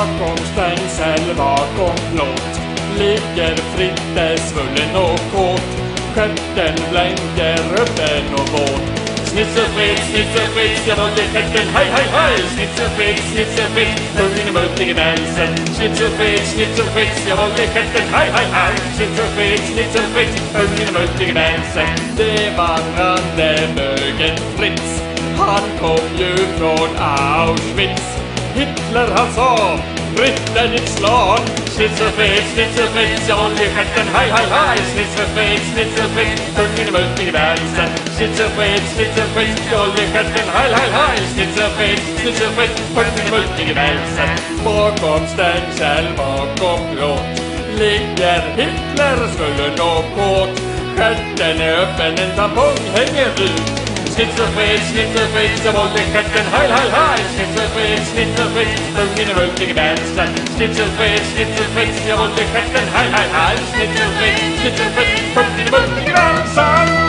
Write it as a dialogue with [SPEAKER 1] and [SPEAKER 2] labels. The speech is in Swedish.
[SPEAKER 1] Bakom stängsel, bakom plåt ligger Fritte svullen och kåt. Stjärten blänker öppen och våt. Snitselfritt, jag valde stjärten, hej, hej, hej. Snitselfritt, huggen i multig välsen. Snitselfritt, jag valde stjärten, hej, hej, hej. Snitselfritt, huggen i multig välsen. Det vandrande bögen Fritz, han kom ju från Auschwitz. Hitler han sa, Britten ditt slag. Snitselfritt, jag håller stjärten, hej, hej, hej. Snitselfritt, huggen i multig välsen. Snitselfritt, jag håller stjärten, hej, hej, hej. Snitselfritt, huggen i multig välsen. Bakom stängsel, bakom plåt ligger Hitler svullen och kåt. Stjärten är öppen, en tampong hänger ut. Snitselfritt, jag håller stjärten, hej, hej, hej. Snitselfritt, huggen i multig välsen. Snitselfritt, jag håller stjärten, hej, hej, hej. Snitselfritt, huggen i multig välsen.